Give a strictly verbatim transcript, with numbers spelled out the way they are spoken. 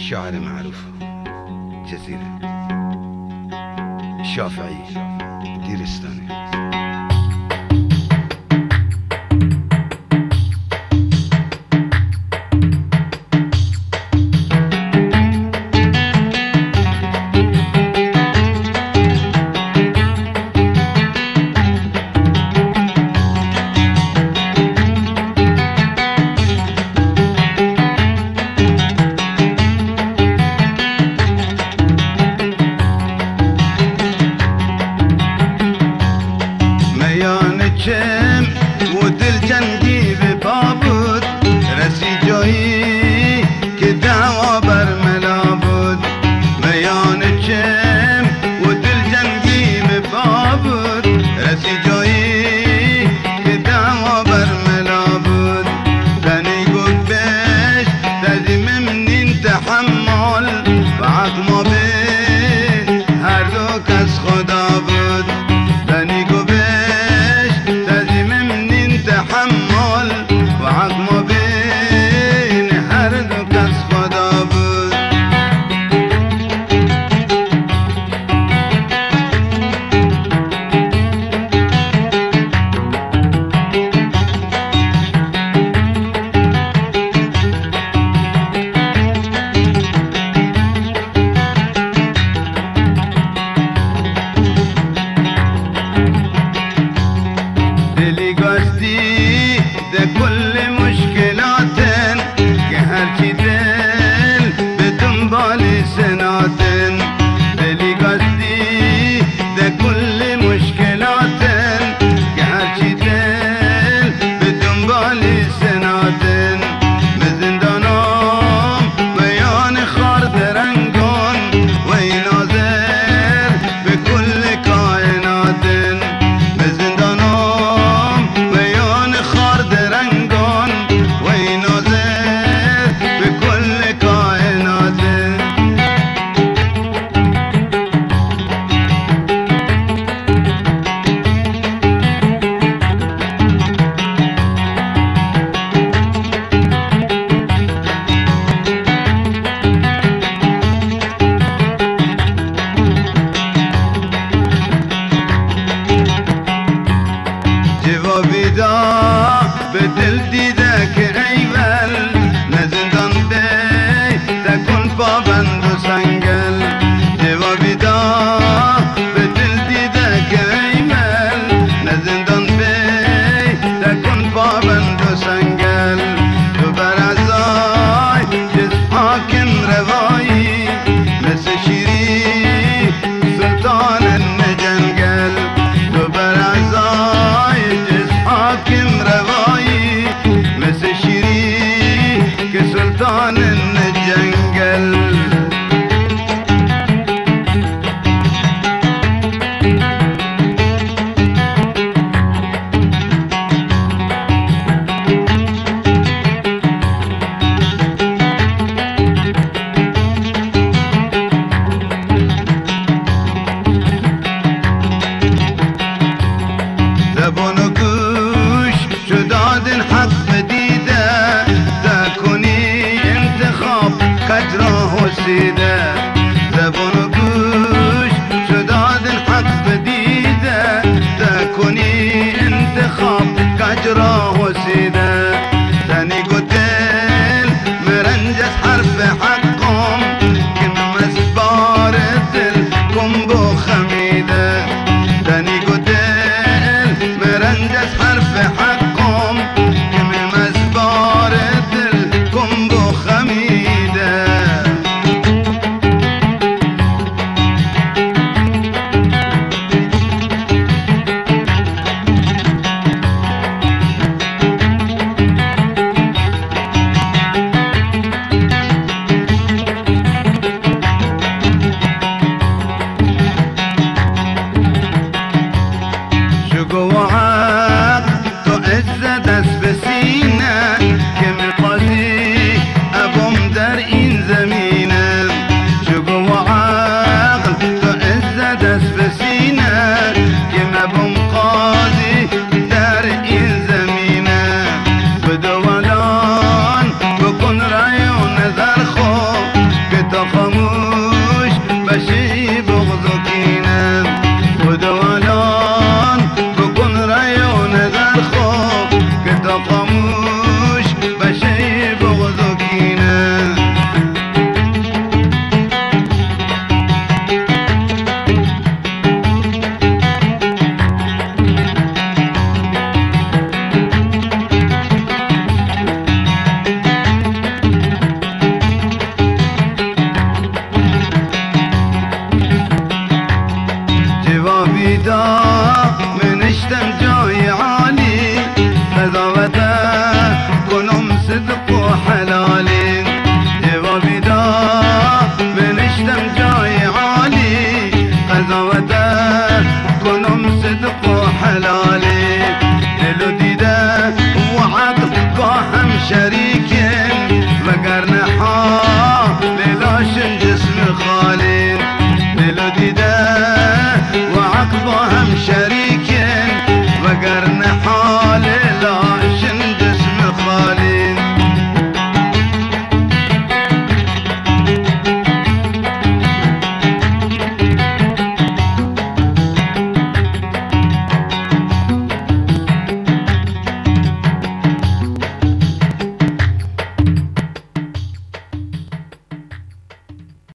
الشاعر معروف جزيرة شافعي ديرستاني. ودل جنگی به بابود رسی جایی که دعوا برملا بود. میان چم و دل جنگی به بابود رسی جایی که دعوا برملا بود. دنی گفت بش تزیم منین تحمل و عقما بین هر دو کس خدا بود. دنی گفت تحمل و عقم بین هر دو کس خدا بود. دلی گشتی ده کل مشکلاتن که هرچی دل به دنبال سناتن. دلی گشتی ده کل مشکلاتن که هرچی دل به دنبال سناتن. به زندانم میان خارد رنگان و این ناظر به کل کائناتن. به زندانم میان خارد رنگان و این ناظر به کل کائنات. جوابی دا به دل دیده که ایول نه زندان دی تکن پابند و سنگل. جوابی دا به دل دیده که ایول نه زندان دی تکن پابند و سنگل. تو بر ازای جز حاکم روایی مثل شیری سلطان جنگل. تو بر ازای حاکم روایی مثل شیری که سلطان جنگل. زبان و گوش شدادن حق بدیده تکنی انتخاب کجرا حسیده. زبان و گوش شدادن حق بدیده تکنی انتخاب کجرا حسیده. تنی گدل مرنج از حرف حقم که مسبار دل کن بو خمیده. تنی مرنج از حرف حقم که مزبار دل کن بو خمیده.